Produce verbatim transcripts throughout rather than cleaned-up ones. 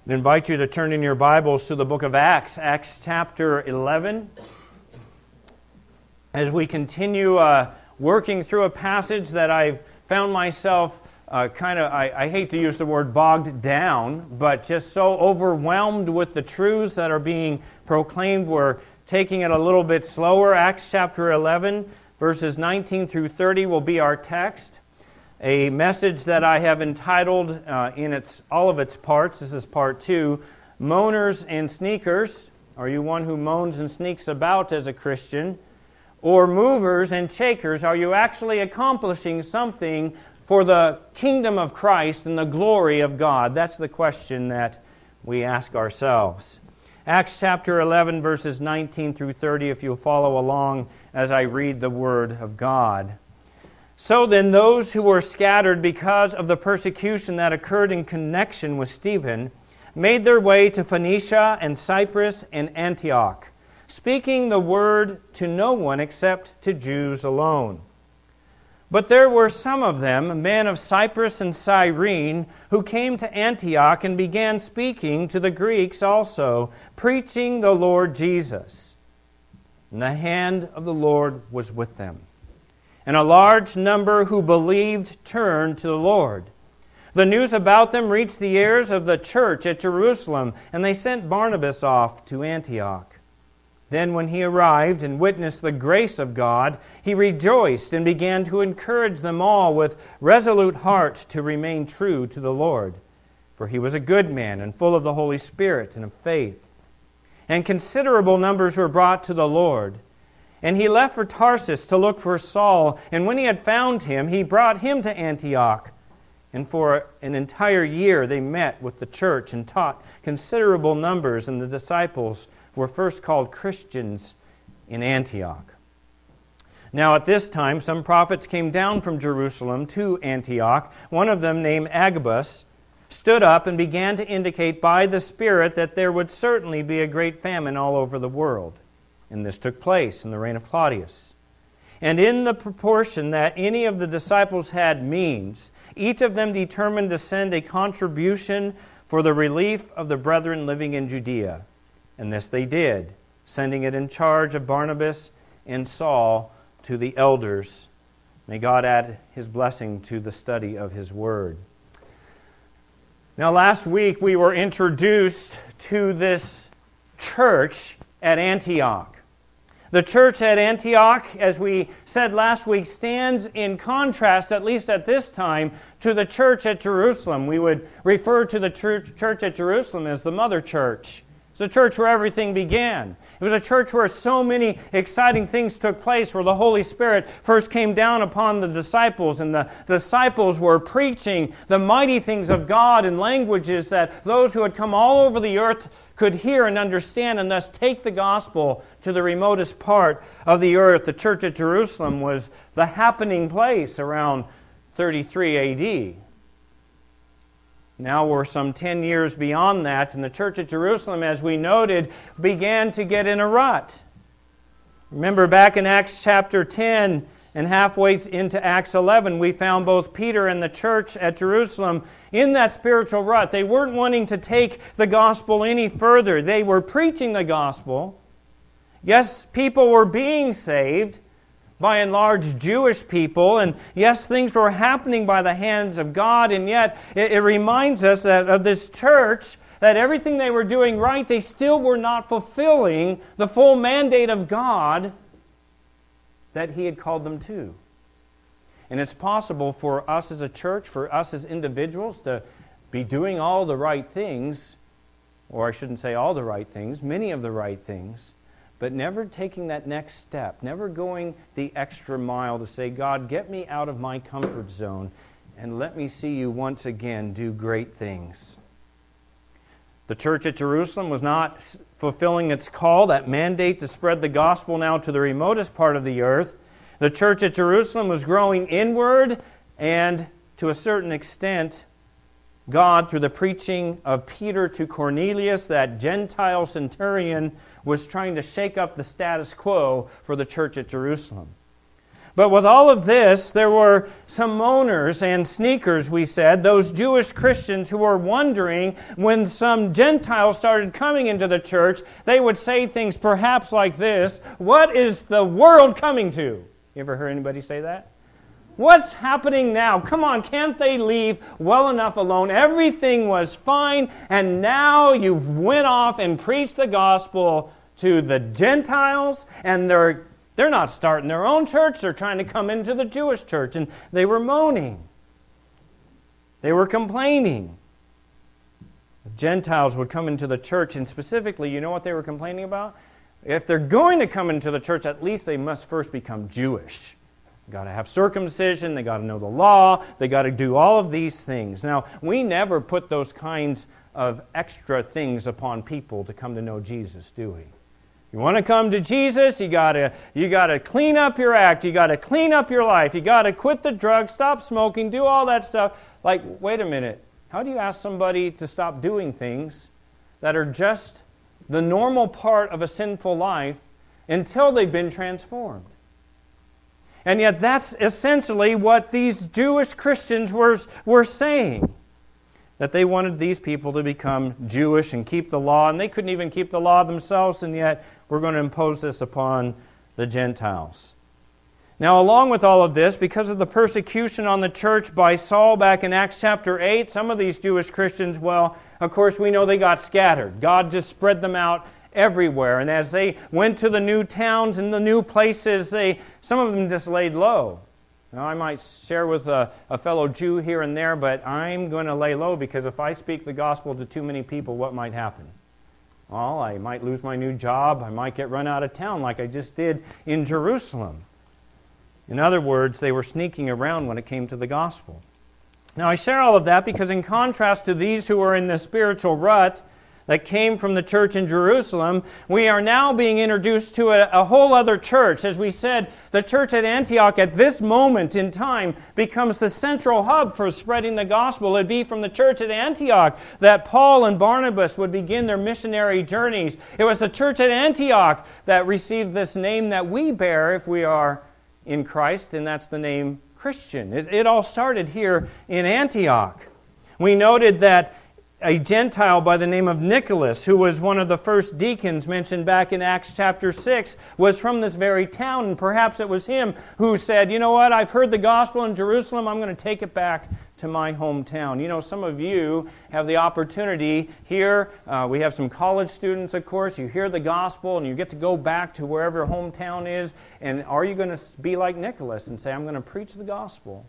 I invite you to turn in your Bibles to the book of Acts, Acts chapter eleven. As we continue uh, working through a passage that I've found myself uh, kind of, I, I hate to use the word bogged down, but just so overwhelmed with the truths that are being proclaimed, we're taking it a little bit slower. Acts chapter eleven, verses nineteen through thirty will be our text. A message that I have entitled uh, in its all of its parts, this is part two, Moaners and Sneakers. Are you one who moans and sneaks about as a Christian? Or movers and shakers, are you actually accomplishing something for the kingdom of Christ and the glory of God? That's the question that we ask ourselves. Acts chapter eleven, verses nineteen through thirty, if you'll follow along as I read the Word of God. So then those who were scattered because of the persecution that occurred in connection with Stephen made their way to Phoenicia and Cyprus and Antioch, speaking the word to no one except to Jews alone. But there were some of them, men of Cyprus and Cyrene, who came to Antioch and began speaking to the Greeks also, preaching the Lord Jesus. And the hand of the Lord was with them. And a large number who believed turned to the Lord. The news about them reached the ears of the church at Jerusalem, and they sent Barnabas off to Antioch. Then when he arrived and witnessed the grace of God, he rejoiced and began to encourage them all with resolute heart to remain true to the Lord. For he was a good man and full of the Holy Spirit and of faith. And considerable numbers were brought to the Lord. And he left for Tarsus to look for Saul, and when he had found him, he brought him to Antioch. And for an entire year they met with the church and taught considerable numbers, and the disciples were first called Christians in Antioch. Now at this time some prophets came down from Jerusalem to Antioch. One of them, named Agabus, stood up and began to indicate by the Spirit that there would certainly be a great famine all over the world. And this took place in the reign of Claudius. And in the proportion that any of the disciples had means, each of them determined to send a contribution for the relief of the brethren living in Judea. And this they did, sending it in charge of Barnabas and Saul to the elders. May God add His blessing to the study of His Word. Now last week we were introduced to this church at Antioch. The church at Antioch, as we said last week, stands in contrast, at least at this time, to the church at Jerusalem. We would refer to the church, church at Jerusalem as the mother church. It's a church where everything began. It was a church where so many exciting things took place, where the Holy Spirit first came down upon the disciples, and the disciples were preaching the mighty things of God in languages that those who had come all over the earth could hear and understand, and thus take the gospel to the remotest part of the earth. The church at Jerusalem was the happening place around thirty-three A D Now we're some ten years beyond that, and the church at Jerusalem, as we noted, began to get in a rut. Remember back in Acts chapter ten and halfway into Acts eleven, we found both Peter and the church at Jerusalem in that spiritual rut. They weren't wanting to take the gospel any further. They were preaching the gospel. Yes, people were being saved, by and large Jewish people, and yes, things were happening by the hands of God, and yet it, it reminds us that of this church, that everything they were doing right, they still were not fulfilling the full mandate of God that He had called them to. And it's possible for us as a church, for us as individuals, to be doing all the right things, or I shouldn't say all the right things, many of the right things, but never taking that next step, never going the extra mile to say, God, get me out of my comfort zone and let me see You once again do great things. The church at Jerusalem was not fulfilling its call, that mandate to spread the gospel now to the remotest part of the earth. The church at Jerusalem was growing inward, and to a certain extent, God, through the preaching of Peter to Cornelius, that Gentile centurion, was trying to shake up the status quo for the church at Jerusalem. But with all of this, there were some moaners and sneakers, we said, those Jewish Christians who were wondering when some Gentiles started coming into the church, they would say things perhaps like this: what is the world coming to? You ever heard anybody say that? What's happening now? Come on, can't they leave well enough alone? Everything was fine, and now you've went off and preached the gospel to the Gentiles, and they're They're not starting their own church. They're trying to come into the Jewish church. And they were moaning. They were complaining. The Gentiles would come into the church, and specifically, you know what they were complaining about? If they're going to come into the church, at least they must first become Jewish. They've got to have circumcision. They've got to know the law. They've got to do all of these things. Now, we never put those kinds of extra things upon people to come to know Jesus, do we? You want to come to Jesus, you got to you got to clean up your act, you got to clean up your life, you got to quit the drugs, stop smoking, do all that stuff. Like, wait a minute, how do you ask somebody to stop doing things that are just the normal part of a sinful life until they've been transformed? And yet that's essentially what these Jewish Christians were, were saying. That they wanted these people to become Jewish and keep the law, and they couldn't even keep the law themselves, and yet we're going to impose this upon the Gentiles. Now, along with all of this, because of the persecution on the church by Saul back in Acts chapter eight, some of these Jewish Christians, well, of course, we know they got scattered. God just spread them out everywhere, and as they went to the new towns and the new places, they some of them just laid low. Now, I might share with a, a fellow Jew here and there, but I'm going to lay low, because if I speak the gospel to too many people, what might happen? Well, I might lose my new job. I might get run out of town like I just did in Jerusalem. In other words, they were sneaking around when it came to the gospel. Now, I share all of that because in contrast to these who are in the spiritual rut that came from the church in Jerusalem, we are now being introduced to a, a whole other church. As we said, the church at Antioch at this moment in time becomes the central hub for spreading the gospel. It'd be from the church at Antioch that Paul and Barnabas would begin their missionary journeys. It was the church at Antioch that received this name that we bear if we are in Christ, and that's the name Christian. It, it all started here in Antioch. We noted that a Gentile by the name of Nicholas, who was one of the first deacons mentioned back in Acts chapter six, was from this very town, and perhaps it was him who said, you know what, I've heard the gospel in Jerusalem, I'm going to take it back to my hometown. You know, some of you have the opportunity here, uh, we have some college students, of course, you hear the gospel and you get to go back to wherever your hometown is, and are you going to be like Nicholas and say, I'm going to preach the gospel?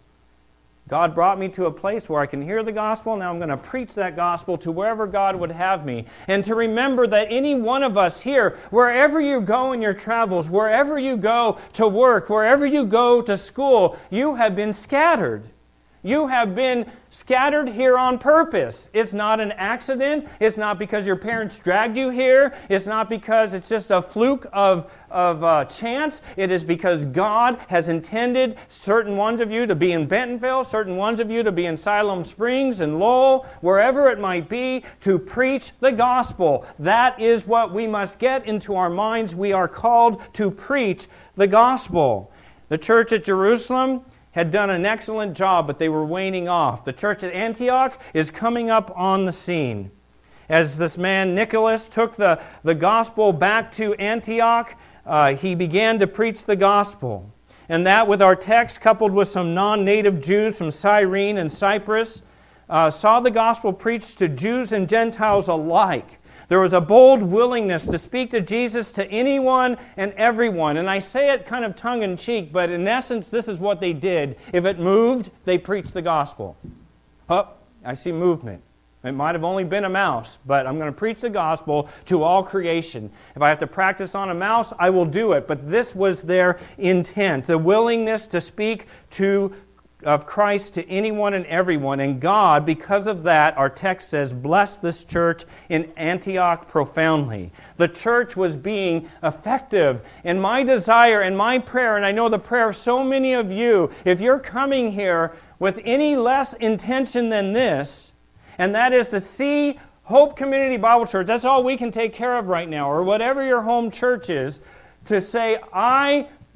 God brought me to a place where I can hear the gospel. Now I'm going to preach that gospel to wherever God would have me. And to remember that any one of us here, wherever you go in your travels, wherever you go to work, wherever you go to school, you have been scattered. You have been scattered here on purpose. It's not an accident. It's not because your parents dragged you here. It's not because it's just a fluke of, of uh, chance. It is because God has intended certain ones of you to be in Bentonville, certain ones of you to be in Siloam Springs and Lowell, wherever it might be, to preach the gospel. That is what we must get into our minds. We are called to preach the gospel. The church at Jerusalem had done an excellent job, but they were waning off. The church at Antioch is coming up on the scene. As this man Nicholas took the, the gospel back to Antioch, uh, he began to preach the gospel. And that, with our text, coupled with some non-native Jews from Cyrene and Cyprus, uh, saw the gospel preached to Jews and Gentiles alike. There was a bold willingness to speak to Jesus to anyone and everyone. And I say it kind of tongue-in-cheek, but in essence, this is what they did. If it moved, they preached the gospel. Oh, I see movement. It might have only been a mouse, but I'm going to preach the gospel to all creation. If I have to practice on a mouse, I will do it. But this was their intent, the willingness to speak to of Christ to anyone and everyone. And God, because of that, our text says, blessed this church in Antioch profoundly. The church was being effective. And my desire and my prayer, and I know the prayer of so many of you, if you're coming here with any less intention than this, and that is to see Hope Community Bible Church, that's all we can take care of right now, or whatever your home church is, to say, I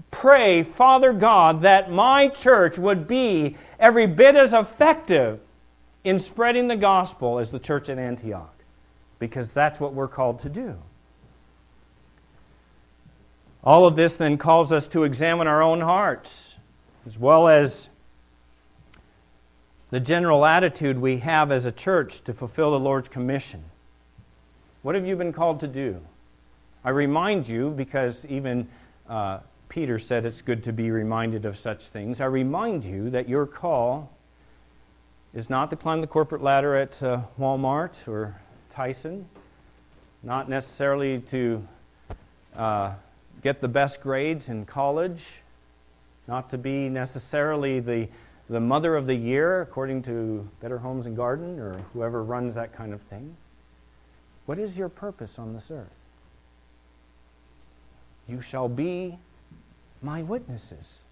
pray, Father God, that my church would be every bit as effective in spreading the gospel as the church at Antioch, because that's what we're called to do. All of this then calls us to examine our own hearts, as well as the general attitude we have as a church to fulfill the Lord's commission. What have you been called to do? I remind you, because even uh, Peter said it's good to be reminded of such things. I remind you that your call is not to climb the corporate ladder at uh, Walmart or Tyson, not necessarily to uh, get the best grades in college, not to be necessarily the the mother of the year, according to Better Homes and Garden, or whoever runs that kind of thing. What is your purpose on this earth? You shall be my witnesses.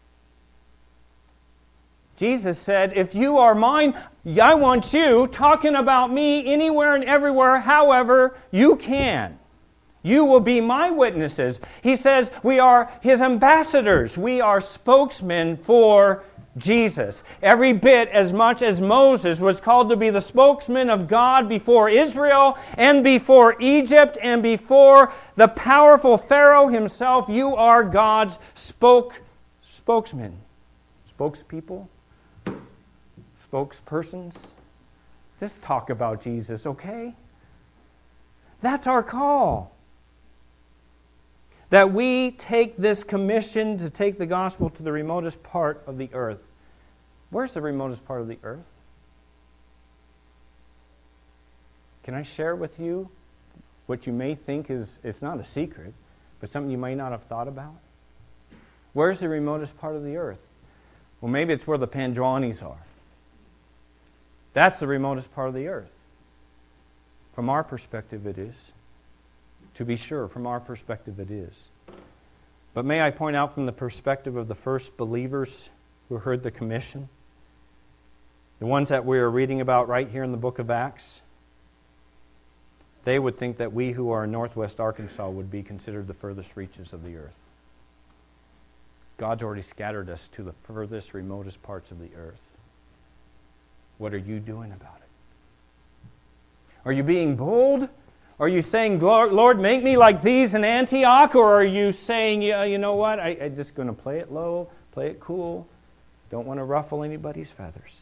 Jesus said, if you are mine, I want you talking about me anywhere and everywhere, however you can. You will be my witnesses. He says we are His ambassadors. We are spokesmen for Jesus. Every bit as much as Moses was called to be the spokesman of God before Israel and before Egypt and before the powerful Pharaoh himself, you are God's spoke spokesman. Spokespeople? Spokespersons? Just talk about Jesus, okay? That's our call. That we take this commission to take the gospel to the remotest part of the earth. Where's the remotest part of the earth? Can I share with you what you may think is, it's not a secret, but something you may not have thought about? Where's the remotest part of the earth? Well, maybe it's where the Panjwanis are. That's the remotest part of the earth. From our perspective, it is. To be sure, from our perspective it is. But may I point out from the perspective of the first believers who heard the commission, the ones that we are reading about right here in the book of Acts, they would think that we who are in northwest Arkansas would be considered the furthest reaches of the earth. God's already scattered us to the furthest, remotest parts of the earth. What are you doing about it? Are you being bold? Are you saying, Lord, make me like these in Antioch? Or are you saying, yeah, you know what, I, I'm just going to play it low, play it cool, don't want to ruffle anybody's feathers?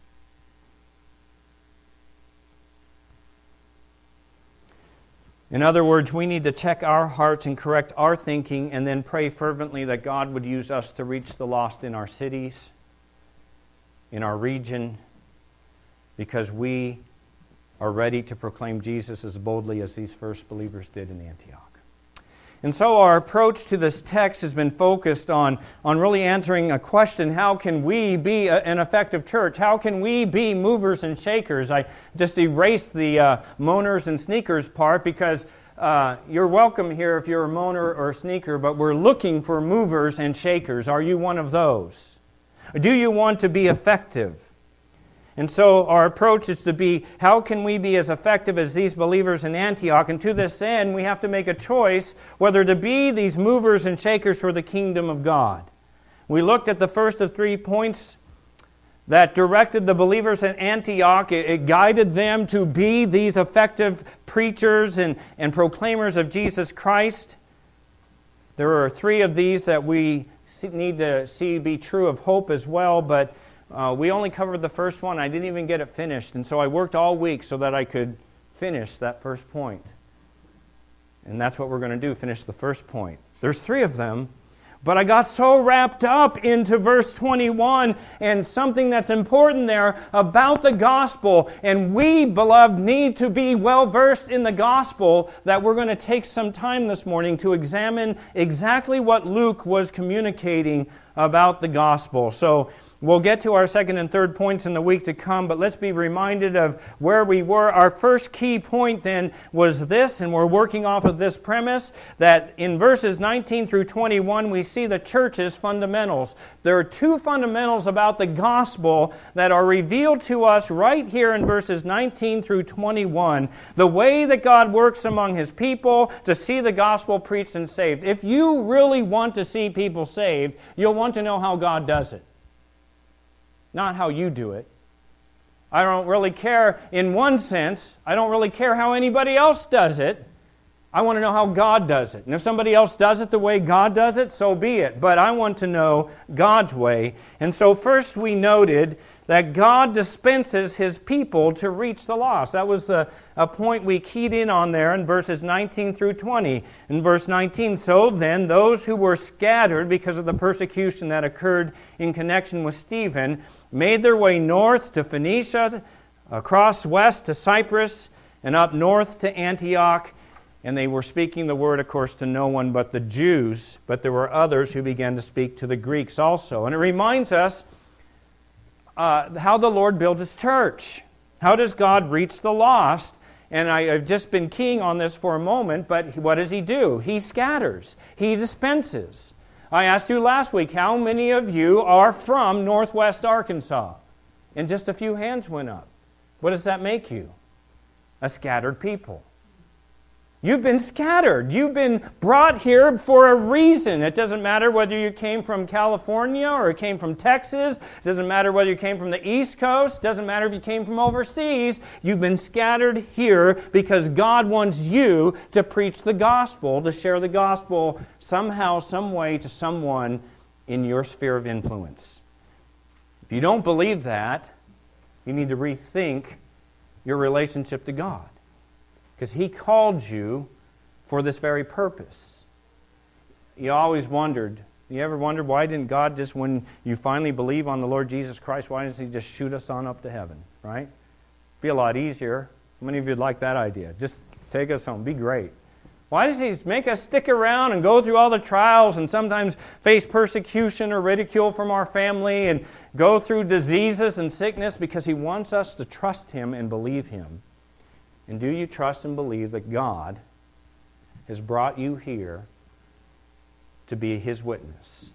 In other words, we need to check our hearts and correct our thinking and then pray fervently that God would use us to reach the lost in our cities, in our region, because we are ready to proclaim Jesus as boldly as these first believers did in Antioch. And so our approach to this text has been focused on, on really answering a question: how can we be a, an effective church? How can we be movers and shakers? I just erased the uh, moaners and sneakers part because uh, you're welcome here if you're a moaner or a sneaker, but we're looking for movers and shakers. Are you one of those? Do you want to be effective? And so our approach is to be, how can we be as effective as these believers in Antioch? And to this end, we have to make a choice whether to be these movers and shakers for the kingdom of God. We looked at the first of three points that directed the believers in Antioch. It, it guided them to be these effective preachers and, and proclaimers of Jesus Christ. There are three of these that we need to see be true of hope as well, but Uh, we only covered the first one. I didn't even get it finished. And so I worked all week so that I could finish that first point. And that's what we're going to do, finish the first point. There's three of them. But I got so wrapped up into verse twenty-one and something that's important there about the gospel. And we, beloved, need to be well versed in the gospel that we're going to take some time this morning to examine exactly what Luke was communicating about the gospel. So We'll get to our second and third points in the week to come, but let's be reminded of where we were. Our first key point then was this, and we're working off of this premise, that in verses nineteen through twenty-one, we see the church's fundamentals. There are two fundamentals about the gospel that are revealed to us right here in verses nineteen through twenty-one. The way that God works among His people to see the gospel preached and saved. If you really want to see people saved, you'll want to know how God does it. Not how you do it. I don't really care in one sense. I don't really care how anybody else does it. I want to know how God does it. And if somebody else does it the way God does it, so be it. But I want to know God's way. And so first we noted that God dispenses His people to reach the lost. That was a, a point we keyed in on there in verses nineteen through twenty. In verse nineteen, so then those who were scattered because of the persecution that occurred in connection with Stephen made their way north to Phoenicia, across west to Cyprus, and up north to Antioch. And they were speaking the word, of course, to no one but the Jews. But there were others who began to speak to the Greeks also. And it reminds us uh, how the Lord builds His church. How does God reach the lost? And I, I've just been keying on this for a moment, but what does He do? He scatters. He dispenses. I asked you last week, how many of you are from Northwest Arkansas? And just a few hands went up. What does that make you? A scattered people. You've been scattered. You've been brought here for a reason. It doesn't matter whether you came from California or you came from Texas. It doesn't matter whether you came from the East Coast. It doesn't matter if you came from overseas. You've been scattered here because God wants you to preach the gospel, to share the gospel somehow, some way to someone in your sphere of influence. If you don't believe that, you need to rethink your relationship to God. Because He called you for this very purpose. You always wondered, you ever wondered why didn't God just, when you finally believe on the Lord Jesus Christ, why doesn't He just shoot us on up to heaven, right? Be a lot easier. How many of you would like that idea? Just take us home. Be great. Why does He make us stick around and go through all the trials and sometimes face persecution or ridicule from our family and go through diseases and sickness? Because He wants us to trust Him and believe Him. And do you trust and believe that God has brought you here to be His witness?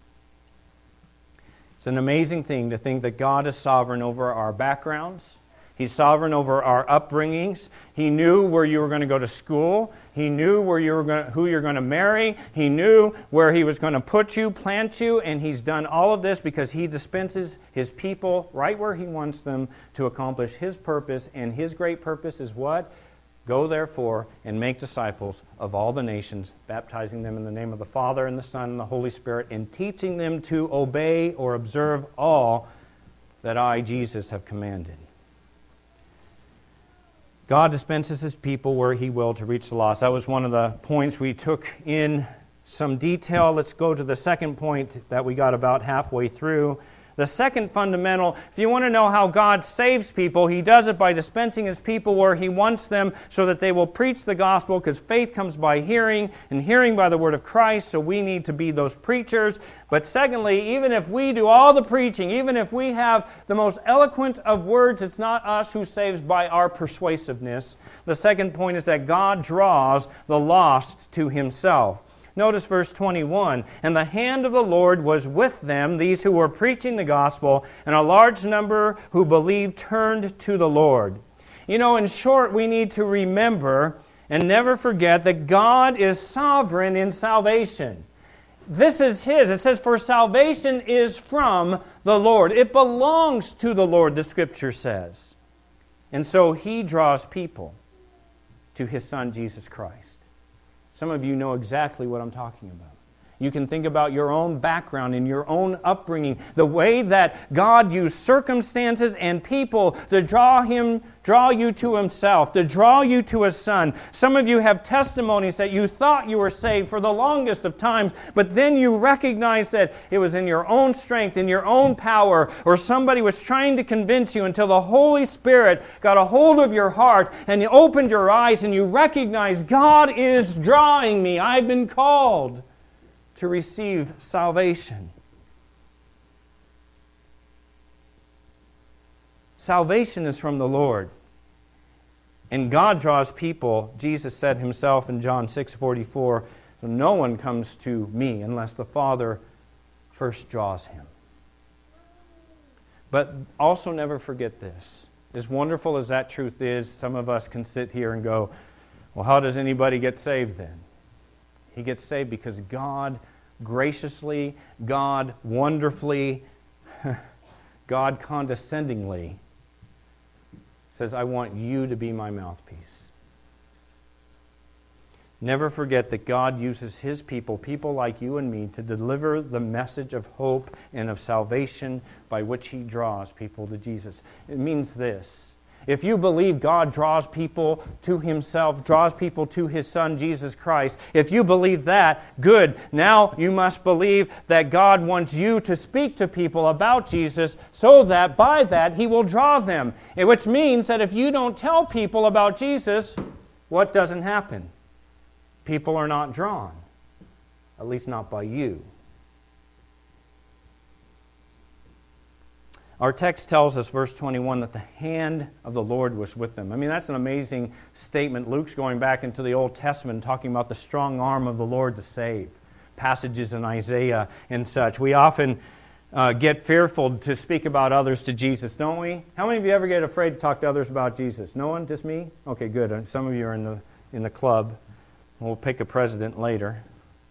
It's an amazing thing to think that God is sovereign over our backgrounds. He's sovereign over our upbringings. He knew where you were going to go to school. He knew where you were going to, who you're going to marry. He knew where He was going to put you, plant you, and He's done all of this because He dispenses His people right where He wants them to accomplish His purpose. And His great purpose is what? Go therefore and make disciples of all the nations, baptizing them in the name of the Father and the Son and the Holy Spirit, and teaching them to obey or observe all that I, Jesus, have commanded. God dispenses His people where He will to reach the lost. That was one of the points we took in some detail. Let's go to the second point that we got about halfway through. The second fundamental, if you want to know how God saves people, He does it by dispensing His people where He wants them so that they will preach the gospel, because faith comes by hearing, and hearing by the word of Christ, so we need to be those preachers. But secondly, even if we do all the preaching, even if we have the most eloquent of words, it's not us who saves by our persuasiveness. The second point is that God draws the lost to Himself. Notice verse twenty-one, and the hand of the Lord was with them, these who were preaching the gospel, and a large number who believed turned to the Lord. You know, in short, we need to remember and never forget that God is sovereign in salvation. This is His. It says, for salvation is from the Lord. It belongs to the Lord, the Scripture says. And so He draws people to His Son, Jesus Christ. Some of you know exactly what I'm talking about. You can think about your own background and your own upbringing, the way that God used circumstances and people to draw Him, draw you to Himself, to draw you to His Son. Some of you have testimonies that you thought you were saved for the longest of times, but then you recognize that it was in your own strength, in your own power, or somebody was trying to convince you until the Holy Spirit got a hold of your heart and you opened your eyes and you recognize God is drawing me. I've been called to receive salvation. Salvation is from the Lord. And God draws people, Jesus said himself in John six forty-four, so no one comes to me unless the Father first draws him. But also never forget this. As wonderful as that truth is, some of us can sit here and go, well, how does anybody get saved then? He gets saved because God graciously, God wonderfully, God condescendingly says, I want you to be my mouthpiece. Never forget that God uses His people, people like you and me, to deliver the message of hope and of salvation by which He draws people to Jesus. It means this. If you believe God draws people to Himself, draws people to His Son, Jesus Christ, if you believe that, good. Now you must believe that God wants you to speak to people about Jesus so that by that He will draw them. Which means that if you don't tell people about Jesus, what doesn't happen? People are not drawn. At least not by you. Our text tells us, verse twenty-one, that the hand of the Lord was with them. I mean, that's an amazing statement. Luke's going back into the Old Testament, talking about the strong arm of the Lord to save. Passages in Isaiah and such. We often uh, get fearful to speak about others to Jesus, don't we? How many of you ever get afraid to talk to others about Jesus? No one? Just me? Okay, good. Some of you are in the in the club. We'll pick a president later.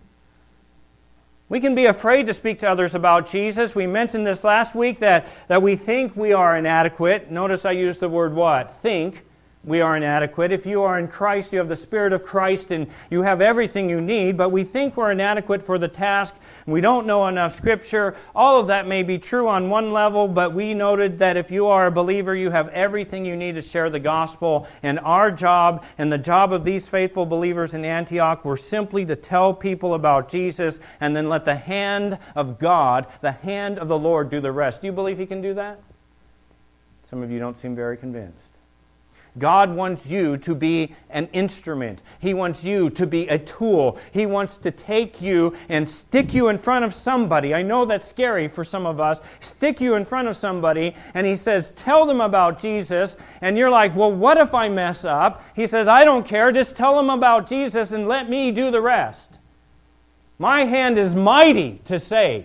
We can be afraid to speak to others about Jesus. We mentioned this last week that, that we think we are inadequate. Notice I use the word what? Think. We are inadequate. If you are in Christ, you have the Spirit of Christ and you have everything you need, but we think we're inadequate for the task. We don't know enough Scripture. All of that may be true on one level, but we noted that if you are a believer, you have everything you need to share the gospel. And our job and the job of these faithful believers in Antioch were simply to tell people about Jesus and then let the hand of God, the hand of the Lord, do the rest. Do you believe He can do that? Some of you don't seem very convinced. God wants you to be an instrument. He wants you to be a tool. He wants to take you and stick you in front of somebody. I know that's scary for some of us. Stick you in front of somebody, and He says, tell them about Jesus. And you're like, well, what if I mess up? He says, I don't care. Just tell them about Jesus and let me do the rest. My hand is mighty to save.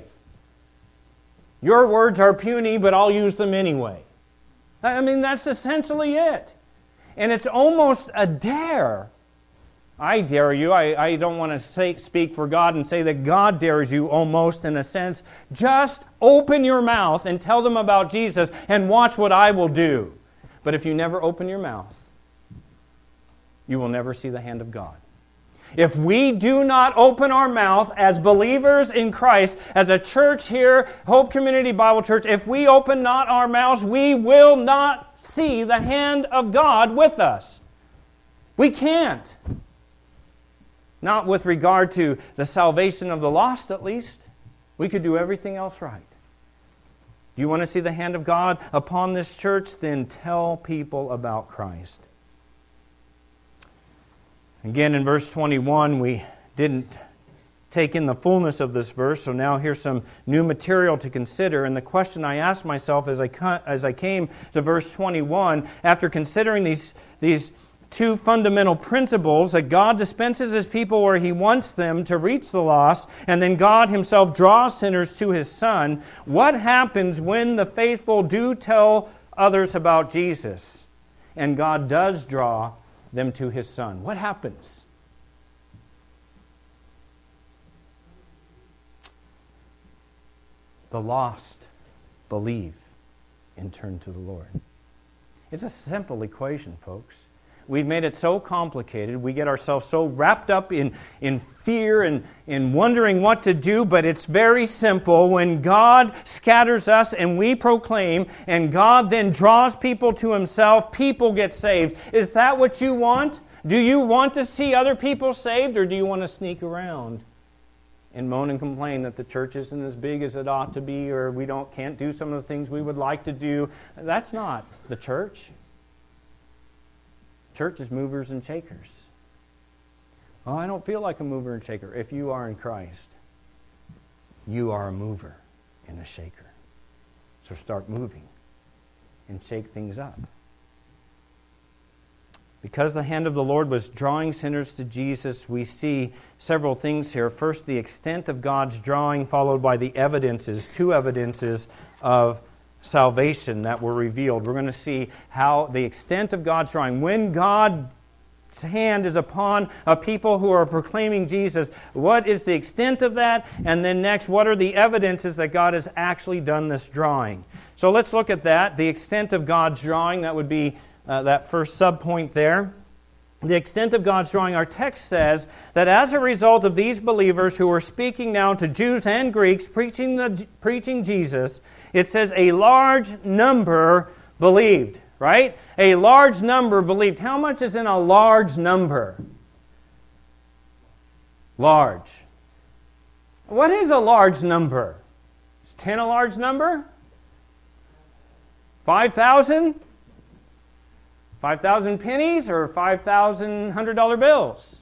Your words are puny, but I'll use them anyway. I mean, that's essentially it. And it's almost a dare. I dare you. I, I don't want to say, speak for God and say that God dares you almost in a sense. Just open your mouth and tell them about Jesus and watch what I will do. But if you never open your mouth, you will never see the hand of God. If we do not open our mouth as believers in Christ, as a church here, Hope Community Bible Church, if we open not our mouths, we will not see the hand of God with us. We can't. Not with regard to the salvation of the lost, at least. We could do everything else right. Do you want to see the hand of God upon this church? Then tell people about Christ. Again, in verse twenty-one, we didn't take in the fullness of this verse, so now here's some new material to consider. And the question I asked myself as I as I came to verse twenty-one, after considering these, these two fundamental principles, that God dispenses His people where He wants them to reach the lost, and then God Himself draws sinners to His Son, what happens when the faithful do tell others about Jesus, and God does draw them to His Son? What happens? The lost believe and turn to the Lord. It's a simple equation, folks. We've made it so complicated. We get ourselves so wrapped up in, in fear and in wondering what to do, but it's very simple. When God scatters us and we proclaim, and God then draws people to Himself, people get saved. Is that what you want? Do you want to see other people saved, or do you want to sneak around and moan and complain that the church isn't as big as it ought to be, or we don't can't do some of the things we would like to do? That's not the church. Church is movers and shakers. Oh, I don't feel like a mover and shaker. If you are in Christ, you are a mover and a shaker. So start moving. and shake things up. Because the hand of the Lord was drawing sinners to Jesus, we see several things here. First, the extent of God's drawing, followed by the evidences, two evidences of salvation that were revealed. We're going to see how the extent of God's drawing. When God's hand is upon a people who are proclaiming Jesus, what is the extent of that? And then next, what are the evidences that God has actually done this drawing? So let's look at that. The extent of God's drawing, that would be Uh, that first subpoint there. The extent of God's drawing. Our text says that as a result of these believers who were speaking now to Jews and Greeks, preaching, the, preaching Jesus, it says a large number believed, right? A large number believed. How much is in a large number? Large. What is a large number? Is ten a large number? five thousand? five thousand pennies or five thousand one hundred dollar bills?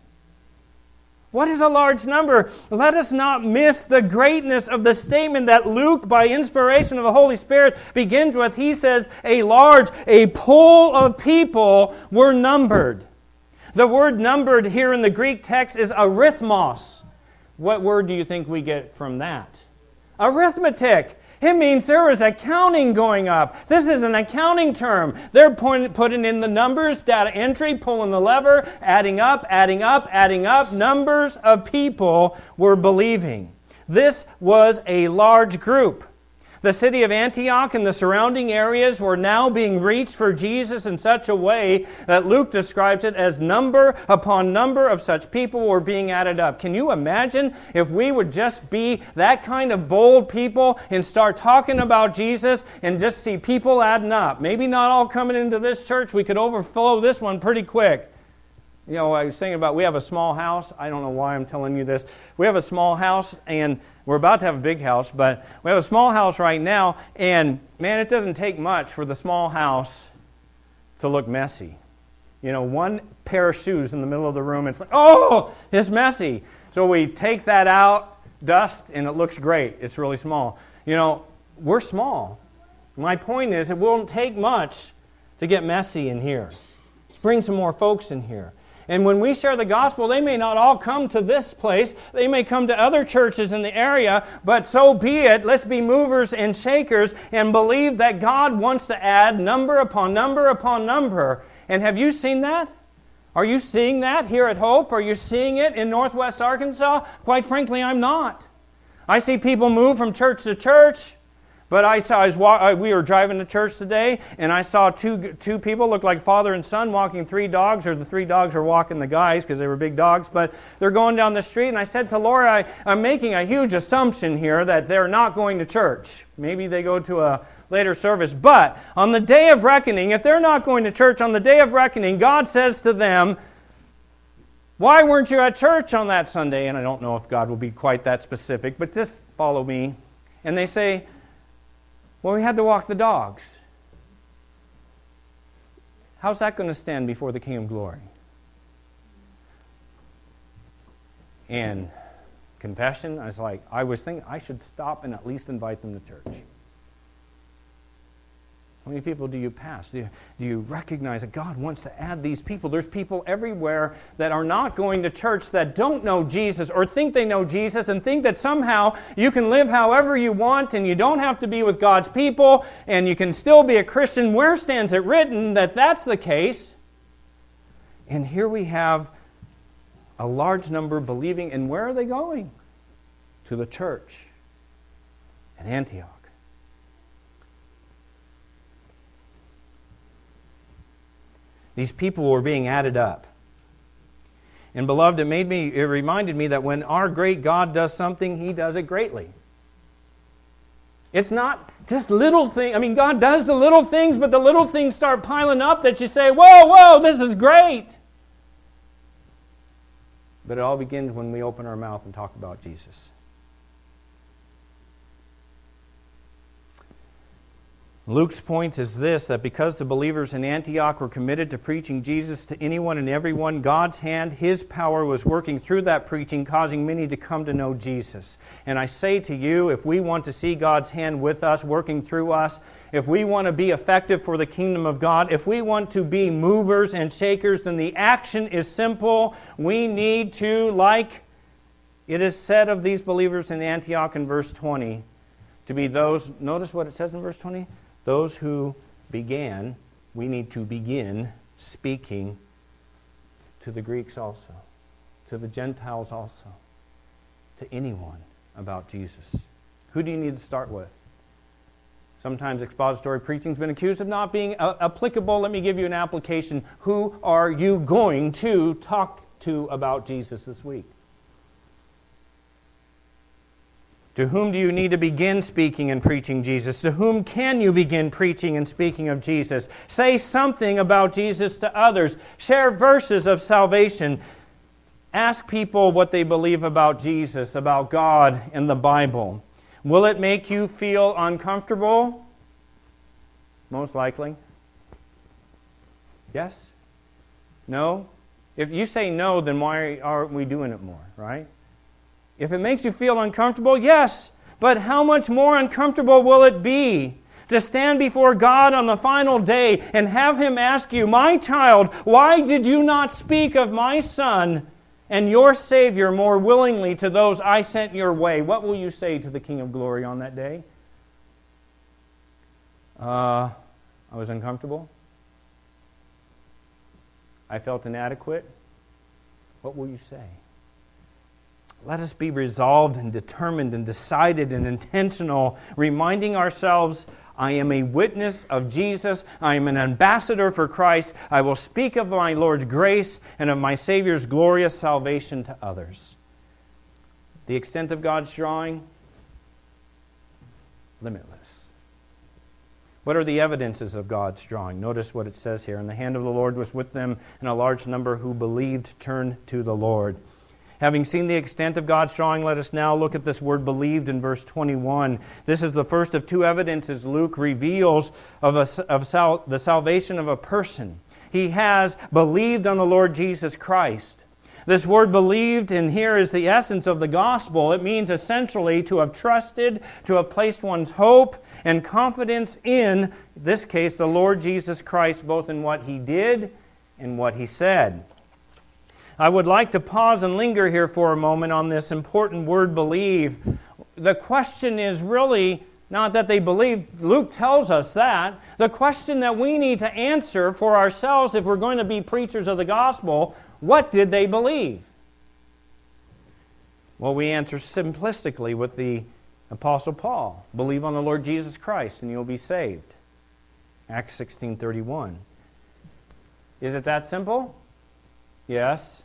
What is a large number? Let us not miss the greatness of the statement that Luke, by inspiration of the Holy Spirit, begins with. He says, a large, a pool of people were numbered. The word numbered here in the Greek text is arithmos. What word do you think we get from that? Arithmetic. It means there is accounting going up. This is an accounting term. They're putting in the numbers, data entry, pulling the lever, adding up, adding up, adding up. Numbers of people were believing. This was a large group. The city of Antioch and the surrounding areas were now being reached for Jesus in such a way that Luke describes it as number upon number of such people were being added up. Can you imagine if we would just be that kind of bold people and start talking about Jesus and just see people adding up? Maybe not all coming into this church. We could overflow this one pretty quick. You know, I was thinking about, we have a small house. I don't know why I'm telling you this. We have a small house, and we're about to have a big house, but we have a small house right now, and man, it doesn't take much for the small house to look messy. You know, one pair of shoes in the middle of the room, it's like, oh, it's messy. So we take that out, dust, and it looks great. It's really small. You know, we're small. My point is, it won't take much to get messy in here. Let's bring some more folks in here. And when we share the gospel, they may not all come to this place. They may come to other churches in the area, but so be it. Let's be movers and shakers and believe that God wants to add number upon number upon number. And have you seen that? Are you seeing that here at Hope? Are you seeing it in Northwest Arkansas? Quite frankly, I'm not. I see people move from church to church. But I saw, I was, we were driving to church today, and I saw two two people look like father and son walking three dogs, or the three dogs are walking the guys because they were big dogs. But they're going down the street, and I said to Laura, I, I'm making a huge assumption here that they're not going to church. Maybe they go to a later service. But on the day of reckoning, if they're not going to church, on the day of reckoning, God says to them, why weren't you at church on that Sunday? And I don't know if God will be quite that specific, but just follow me. And they say, well, we had to walk the dogs. How's that going to stand before the King of Glory? And confession, I was like, I was thinking I should stop and at least invite them to church. How many people do you pass? Do you, do you recognize that God wants to add these people? There's people everywhere that are not going to church that don't know Jesus or think they know Jesus and think that somehow you can live however you want and you don't have to be with God's people and you can still be a Christian. Where stands it written that that's the case? And here we have a large number believing. And where are they going? To the church at Antioch. These people were being added up. And beloved, it made me, it reminded me that when our great God does something, He does it greatly. It's not just little things. I mean, God does the little things, but the little things start piling up that you say, whoa, whoa, this is great. But it all begins when we open our mouth and talk about Jesus. Luke's point is this, that because the believers in Antioch were committed to preaching Jesus to anyone and everyone, God's hand, His power was working through that preaching, causing many to come to know Jesus. And I say to you, if we want to see God's hand with us, working through us, if we want to be effective for the kingdom of God, if we want to be movers and shakers, then the action is simple. We need to, like it is said of these believers in Antioch in verse twenty, to be those, notice what it says in verse twenty? Those who began, we need to begin speaking to the Greeks also, to the Gentiles also, to anyone about Jesus. Who do you need to start with? Sometimes expository preaching has been accused of not being uh, applicable. Let me give you an application. Who are you going to talk to about Jesus this week? To whom do you need to begin speaking and preaching Jesus? To whom can you begin preaching and speaking of Jesus? Say something about Jesus to others. Share verses of salvation. Ask people what they believe about Jesus, about God and the Bible. Will it make you feel uncomfortable? Most likely. Yes? No? If you say no, then why aren't we doing it more, right? If it makes you feel uncomfortable, yes, but how much more uncomfortable will it be to stand before God on the final day and have Him ask you, my child, why did you not speak of my Son and your Savior more willingly to those I sent your way? What will you say to the King of Glory on that day? Uh, I was uncomfortable. I felt inadequate. What will you say? Let us be resolved and determined and decided and intentional, reminding ourselves, I am a witness of Jesus. I am an ambassador for Christ. I will speak of my Lord's grace and of my Savior's glorious salvation to others. The extent of God's drawing? Limitless. What are the evidences of God's drawing? Notice what it says here. And the hand of the Lord was with them, and a large number who believed turned to the Lord. Having seen the extent of God's drawing, let us now look at this word believed in verse twenty-one. This is the first of two evidences Luke reveals of, a, of sal, the salvation of a person. He has believed on the Lord Jesus Christ. This word believed in here is the essence of the gospel. It means essentially to have trusted, to have placed one's hope and confidence in, in this case, the Lord Jesus Christ, both in what He did and what He said. I would like to pause and linger here for a moment on this important word believe. The question is really not that they believed. Luke tells us that. The question that we need to answer for ourselves if we're going to be preachers of the gospel, what did they believe? Well, we answer simplistically with the Apostle Paul. Believe on the Lord Jesus Christ and you'll be saved. Acts sixteen thirty-one. Is it that simple? Yes.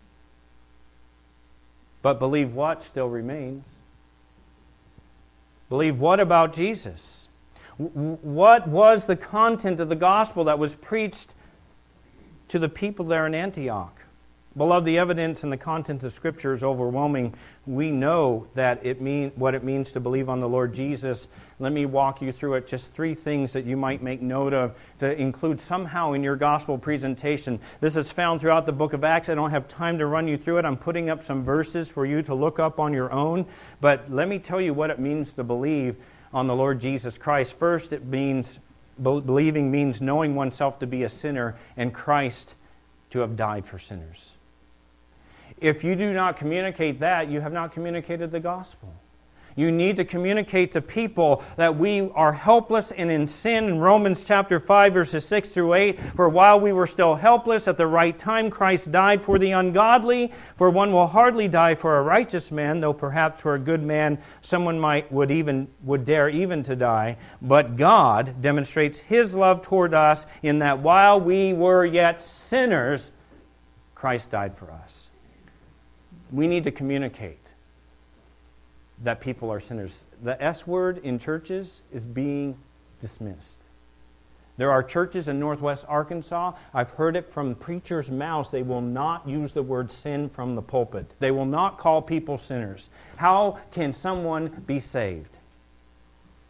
But believe what still remains? Believe what about Jesus? What was the content of the gospel that was preached to the people there in Antioch? Beloved, the evidence and the content of Scripture is overwhelming. We know that it mean what it means to believe on the Lord Jesus. Let me walk you through it. Just three things that you might make note of to include somehow in your gospel presentation. This is found throughout the book of Acts. I don't have time to run you through it. I'm putting up some verses for you to look up on your own. But let me tell you what it means to believe on the Lord Jesus Christ. First, it means believing means knowing oneself to be a sinner and Christ to have died for sinners. If you do not communicate that, you have not communicated the gospel. You need to communicate to people that we are helpless and in sin. In Romans chapter five, verses six through eight, for while we were still helpless, at the right time Christ died for the ungodly. For one will hardly die for a righteous man, though perhaps for a good man someone might would even would dare even to die. But God demonstrates His love toward us in that while we were yet sinners, Christ died for us. We need to communicate that people are sinners. The S word in churches is being dismissed. There are churches in Northwest Arkansas, I've heard it from preachers' mouths, they will not use the word sin from the pulpit. They will not call people sinners. How can someone be saved?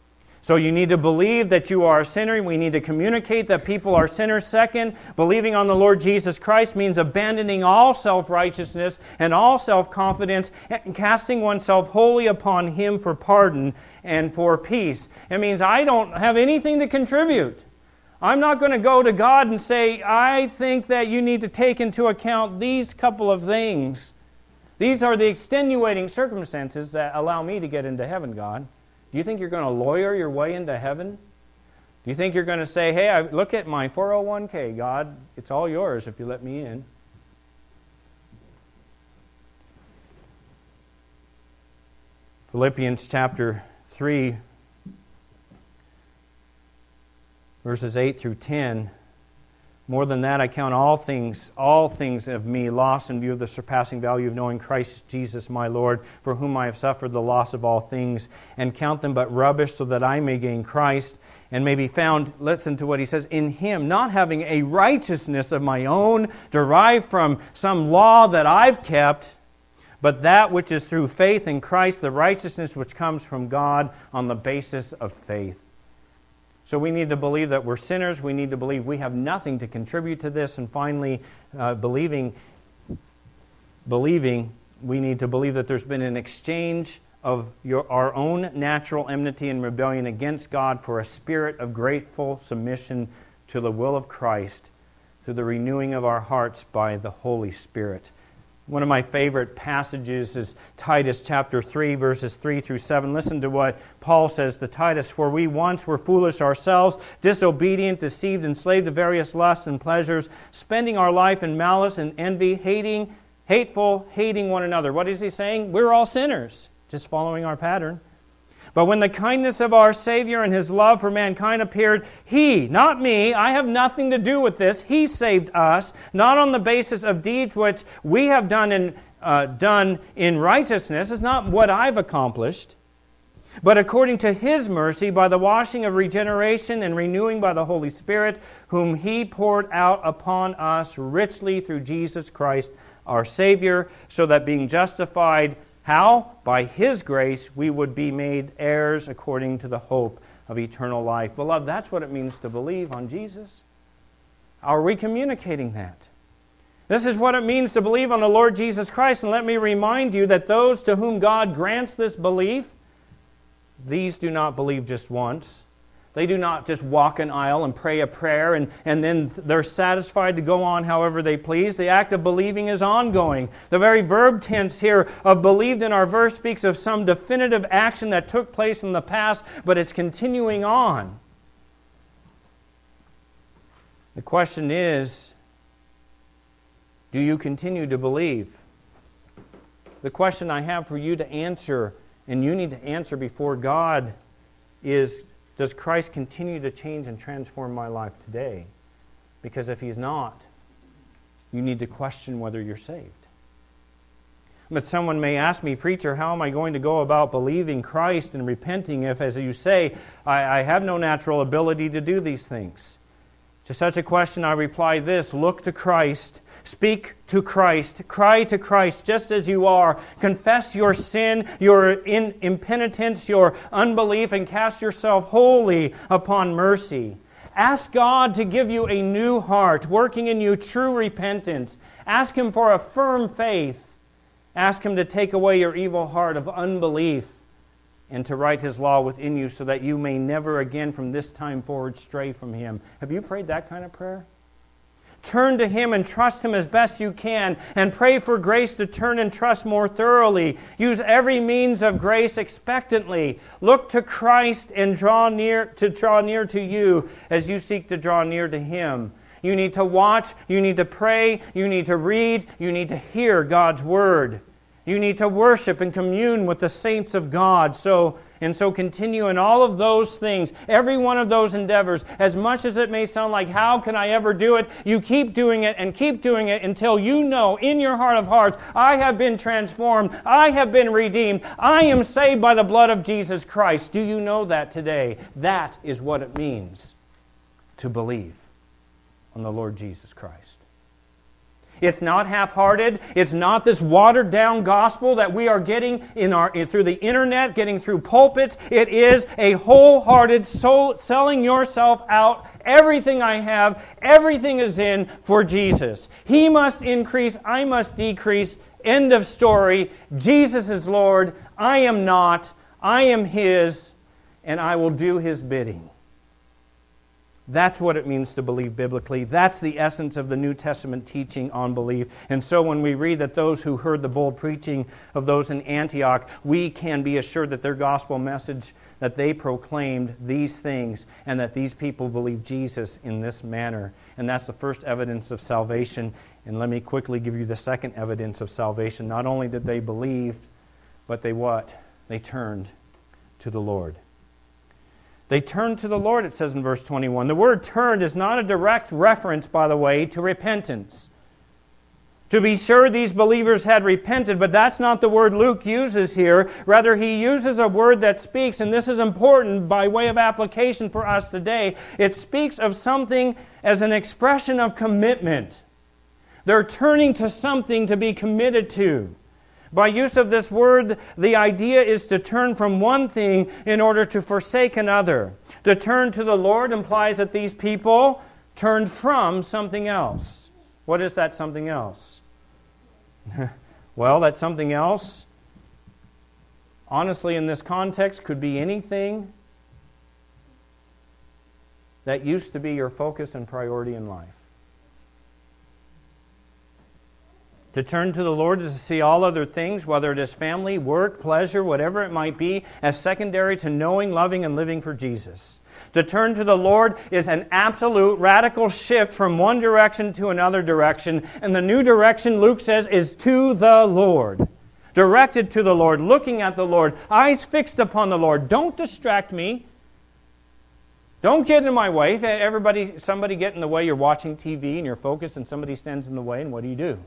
So you need to believe that you are a sinner. We need to communicate that people are sinners. Second, believing on the Lord Jesus Christ means abandoning all self-righteousness and all self-confidence and casting oneself wholly upon Him for pardon and for peace. It means I don't have anything to contribute. I'm not going to go to God and say, I think that you need to take into account these couple of things. These are the extenuating circumstances that allow me to get into heaven, God. Do you think you're going to lawyer your way into heaven? Do you think you're going to say, hey, I look at my four oh one k, God, it's all yours if you let me in? Philippians chapter three, verses eight through ten. More than that, I count all things, all things of me lost in view of the surpassing value of knowing Christ Jesus my Lord, for whom I have suffered the loss of all things, and count them but rubbish, so that I may gain Christ, and may be found, listen to what he says, in Him, not having a righteousness of my own, derived from some law that I've kept, but that which is through faith in Christ, the righteousness which comes from God on the basis of faith. So we need to believe that we're sinners. We need to believe we have nothing to contribute to this. And finally, uh, believing, believing, we need to believe that there's been an exchange of your, our own natural enmity and rebellion against God for a spirit of grateful submission to the will of Christ through the renewing of our hearts by the Holy Spirit. One of my favorite passages is Titus chapter three, verses three through seven. Listen to what Paul says to Titus. For we once were foolish ourselves, disobedient, deceived, enslaved to various lusts and pleasures, spending our life in malice and envy, hating, hateful, hating one another. What is he saying? We're all sinners, just following our pattern. But when the kindness of our Savior and His love for mankind appeared, He, not me, I have nothing to do with this, He saved us, not on the basis of deeds which we have done in, uh, done in righteousness. It's not what I've accomplished, but according to His mercy, by the washing of regeneration and renewing by the Holy Spirit, whom He poured out upon us richly through Jesus Christ our Savior, so that being justified, how? By His grace we would be made heirs according to the hope of eternal life. Beloved, that's what it means to believe on Jesus. Are we communicating that? This is what it means to believe on the Lord Jesus Christ. And let me remind you that those to whom God grants this belief, these do not believe just once. They do not just walk an aisle and pray a prayer and, and then they're satisfied to go on however they please. The act of believing is ongoing. The very verb tense here of believed in our verse speaks of some definitive action that took place in the past, but it's continuing on. The question is, do you continue to believe? The question I have for you to answer, and you need to answer before God, is, does Christ continue to change and transform my life today? Because if He's not, you need to question whether you're saved. But someone may ask me, preacher, how am I going to go about believing Christ and repenting if, as you say, I, I have no natural ability to do these things? To such a question I reply this: look to Christ. Speak to Christ. Cry to Christ just as you are. Confess your sin, your in, impenitence, your unbelief, and cast yourself wholly upon mercy. Ask God to give you a new heart, working in you true repentance. Ask Him for a firm faith. Ask Him to take away your evil heart of unbelief and to write His law within you so that you may never again from this time forward stray from Him. Have you prayed that kind of prayer? Turn to Him and trust Him as best you can, and pray for grace to turn and trust more thoroughly. Use every means of grace expectantly. Look to Christ and draw near to draw near to you as you seek to draw near to Him. You need to watch, you need to pray, you need to read, you need to hear God's Word. You need to worship and commune with the saints of God. So and so continue in all of those things, every one of those endeavors, as much as it may sound like, how can I ever do it? You keep doing it and keep doing it until you know in your heart of hearts, I have been transformed, I have been redeemed, I am saved by the blood of Jesus Christ. Do you know that today? That is what it means to believe on the Lord Jesus Christ. It's not half-hearted. It's not this watered-down gospel that we are getting in our through the internet, getting through pulpits. It is a wholehearted soul, selling yourself out. Everything I have, everything is in for Jesus. He must increase, I must decrease. End of story. Jesus is Lord. I am not. I am His, and I will do His bidding. That's what it means to believe biblically. That's the essence of the New Testament teaching on belief. And so when we read that those who heard the bold preaching of those in Antioch, we can be assured that their gospel message, that they proclaimed these things, and that these people believed Jesus in this manner. And that's the first evidence of salvation. And let me quickly give you the second evidence of salvation. Not only did they believe, but they what? They turned to the Lord. They turned to the Lord, it says in verse twenty-one. The word turned is not a direct reference, by the way, to repentance. To be sure, these believers had repented, but that's not the word Luke uses here. Rather, he uses a word that speaks, and this is important by way of application for us today. It speaks of something as an expression of commitment. They're turning to something to be committed to. By use of this word, the idea is to turn from one thing in order to forsake another. To turn to the Lord implies that these people turned from something else. What is that something else? Well, that something else, honestly, in this context, could be anything that used to be your focus and priority in life. To turn to the Lord is to see all other things, whether it is family, work, pleasure, whatever it might be, as secondary to knowing, loving, and living for Jesus. To turn to the Lord is an absolute radical shift from one direction to another direction. And the new direction, Luke says, is to the Lord. Directed to the Lord, looking at the Lord, eyes fixed upon the Lord. Don't distract me. Don't get in my way. If everybody, somebody get in the way, you're watching T V and you're focused and somebody stands in the way, and what do you do?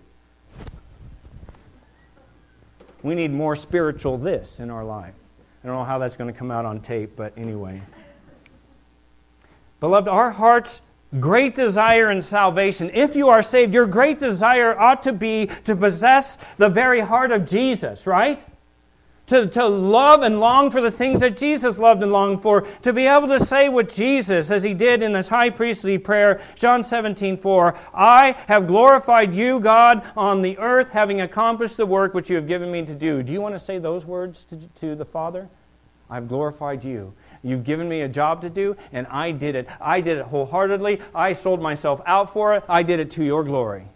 We need more spiritual this in our life. I don't know how that's going to come out on tape, but anyway. Beloved, our heart's great desire in salvation, if you are saved, your great desire ought to be to possess the very heart of Jesus, right? To, to love and long for the things that Jesus loved and longed for. To be able to say with Jesus, as He did in His high priestly prayer, John seventeen four, I have glorified you, God, on the earth, having accomplished the work which you have given me to do. Do you want to say those words to, to the Father? I've glorified you. You've given me a job to do, and I did it. I did it wholeheartedly. I sold myself out for it. I did it to your glory.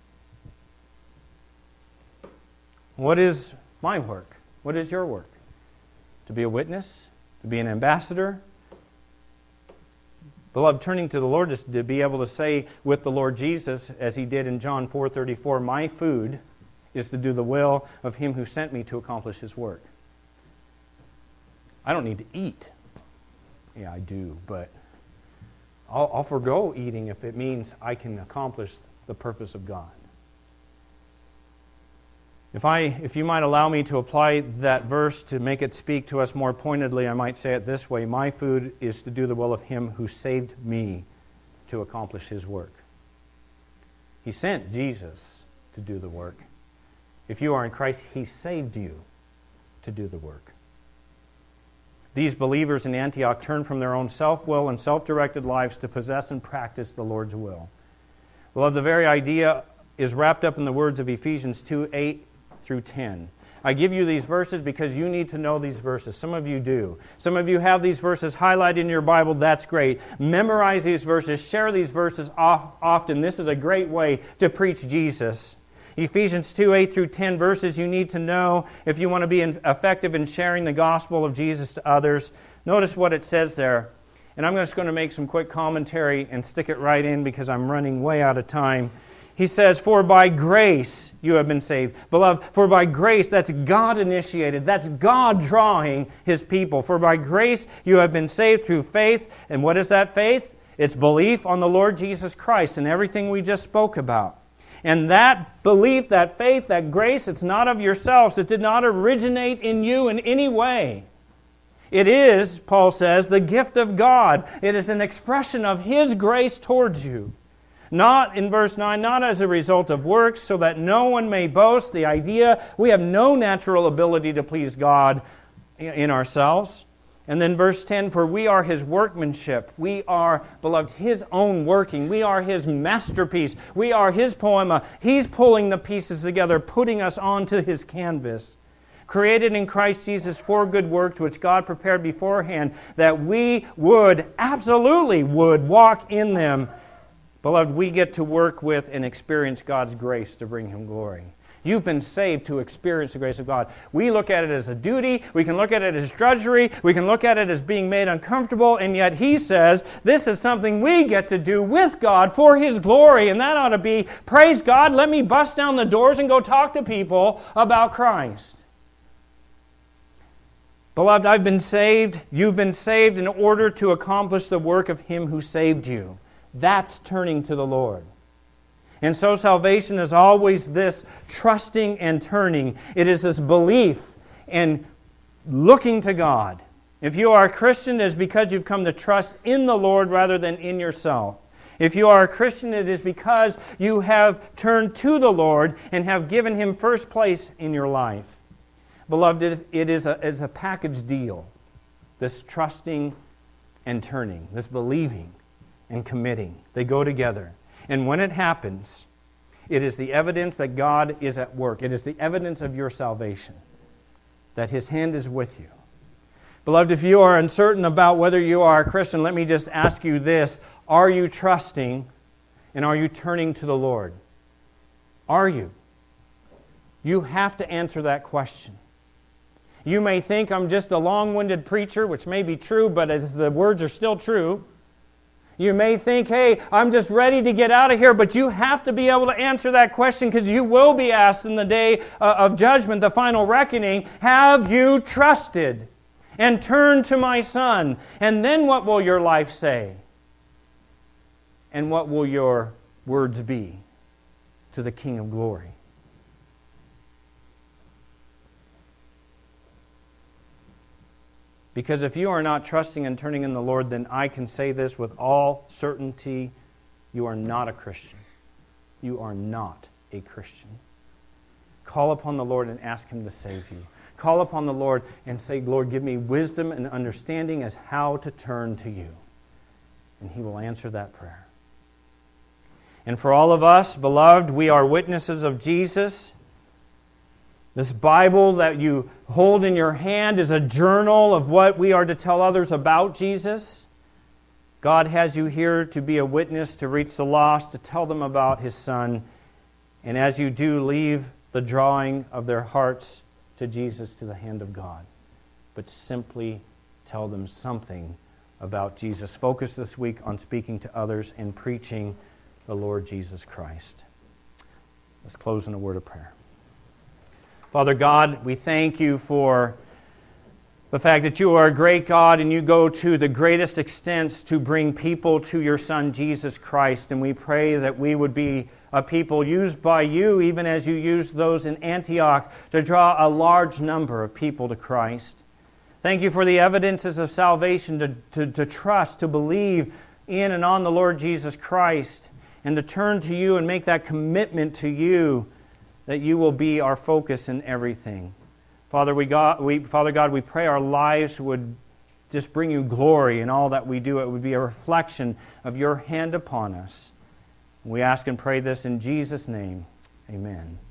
What is my work? What is your work? To be a witness? To be an ambassador? Beloved, turning to the Lord is to be able to say with the Lord Jesus, as He did in John four thirty-four, my food is to do the will of Him who sent me to accomplish His work. I don't need to eat. Yeah, I do, but I'll, I'll forgo eating if it means I can accomplish the purpose of God. If I, if you might allow me to apply that verse to make it speak to us more pointedly, I might say it this way. My food is to do the will of Him who saved me to accomplish His work. He sent Jesus to do the work. If you are in Christ, He saved you to do the work. These believers in Antioch turned from their own self-will and self-directed lives to possess and practice the Lord's will. Well, the very idea is wrapped up in the words of Ephesians two, eight through ten. I give you these verses because you need to know these verses. Some of you do. Some of you have these verses highlighted in your Bible. That's great. Memorize these verses. Share these verses often. This is a great way to preach Jesus. Ephesians two, eight through ten verses you need to know if you want to be effective in sharing the gospel of Jesus to others. Notice what it says there. And I'm just going to make some quick commentary and stick it right in because I'm running way out of time. He says, for by grace you have been saved. Beloved, for by grace, that's God initiated. That's God drawing His people. For by grace you have been saved through faith. And what is that faith? It's belief on the Lord Jesus Christ and everything we just spoke about. And that belief, that faith, that grace, it's not of yourselves. It did not originate in you in any way. It is, Paul says, the gift of God. It is an expression of His grace towards you. Not, in verse nine, not as a result of works, so that no one may boast. The idea, we have no natural ability to please God in ourselves. And then verse ten, for we are His workmanship. We are, beloved, His own working. We are His masterpiece. We are His poema. He's pulling the pieces together, putting us onto His canvas. Created in Christ Jesus for good works, which God prepared beforehand, that we would, absolutely would, walk in them. Beloved, we get to work with and experience God's grace to bring Him glory. You've been saved to experience the grace of God. We look at it as a duty. We can look at it as drudgery. We can look at it as being made uncomfortable. And yet He says this is something we get to do with God for His glory. And that ought to be, praise God, let me bust down the doors and go talk to people about Christ. Beloved, I've been saved. You've been saved in order to accomplish the work of Him who saved you. That's turning to the Lord. And so salvation is always this trusting and turning. It is this belief and looking to God. If you are a Christian, it is because you've come to trust in the Lord rather than in yourself. If you are a Christian, it is because you have turned to the Lord and have given Him first place in your life. Beloved, it is a, it is a package deal. This trusting and turning, this believing and committing. They go together. And when it happens, it is the evidence that God is at work. It is the evidence of your salvation, that His hand is with you. Beloved, if you are uncertain about whether you are a Christian, let me just ask you this. Are you trusting and are you turning to the Lord? Are you? You have to answer that question. You may think I'm just a long-winded preacher, which may be true, but the words are still true. You may think, hey, I'm just ready to get out of here, but you have to be able to answer that question because you will be asked in the day of judgment, the final reckoning, have you trusted and turned to my Son? And then what will your life say? And what will your words be to the King of glory? Because if you are not trusting and turning in the Lord, then I can say this with all certainty, you are not a Christian. You are not a Christian. Call upon the Lord and ask Him to save you. Call upon the Lord and say, Lord, give me wisdom and understanding as how to turn to you. And He will answer that prayer. And for all of us, beloved, we are witnesses of Jesus. This Bible that you hold in your hand is a journal of what we are to tell others about Jesus. God has you here to be a witness, to reach the lost, to tell them about His Son. And as you do, leave the drawing of their hearts to Jesus to the hand of God. But simply tell them something about Jesus. Focus this week on speaking to others and preaching the Lord Jesus Christ. Let's close in a word of prayer. Father God, we thank You for the fact that You are a great God and You go to the greatest extents to bring people to Your Son, Jesus Christ. And we pray that we would be a people used by You, even as You used those in Antioch, to draw a large number of people to Christ. Thank You for the evidences of salvation, to, to, to trust, to believe in and on the Lord Jesus Christ, and to turn to You and make that commitment to You, that You will be our focus in everything. Father, we God, we, Father God, we pray our lives would just bring You glory in all that we do. It would be a reflection of Your hand upon us. We ask and pray this in Jesus' name. Amen.